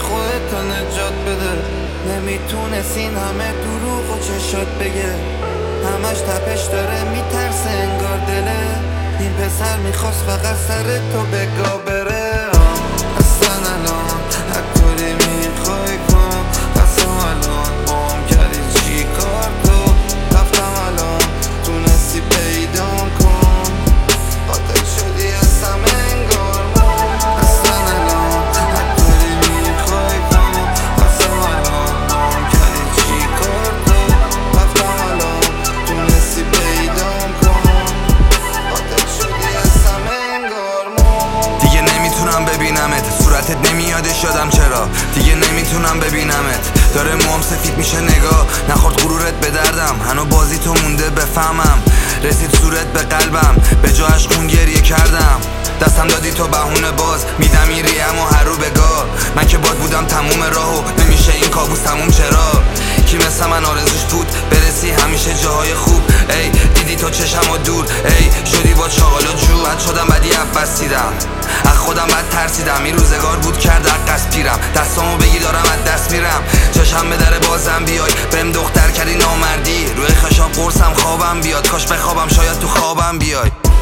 خودتو نجات بده. نمیتونست این همه دروغ و چشات بگه، همش تپش داره میترسه انگار دله. این پسر میخواست فقط سر تو بگا بره. اصلا الان هر طوری میخوای کن، قسم الان بام کردی چی کار تو. رفتم الان تونستی پیدام کن، قاتل شدی از همه انگار من. اصلا الان هر طوری میخوای کن، قسم الان بام کردی چی کار تو. رفتم الان تونستی پیدام کن، قاتل شدی از همه انگار من. دیگه نمیتونم ببینمت، صورتت نمیادش یادم چرا. دیگه نمیتونم ببینمت، داره موام سفید میشه نگاه. نخورد غرورت به دردم، هنو بازی تو مونده بفهمم. رسید صورت به قلبم، به جاش خون گریه کردم. دستم دادی تو بهونه باز، میدم این ریم و هر رو بگاه. من که باد بودم تموم راهو، نمیشه این کابوس تموم چرا. کی مثل من آرزوش بود برسی همیشه جاهای خوب. ای دیدی تو چشم و دور، ای شدی با چاقال و جو. بد شدم بدی بسیدم، از خودم بد ترسیدم. این روزگار بود کرد عقص پیرم، دستامو بگی دارم از دست میرم. چشم به در بازم بیای، بهم دختر کردی نامردی. روی خشاب قرصم خوابم بیاد، کاش بخوابم شاید تو خوابم بیای.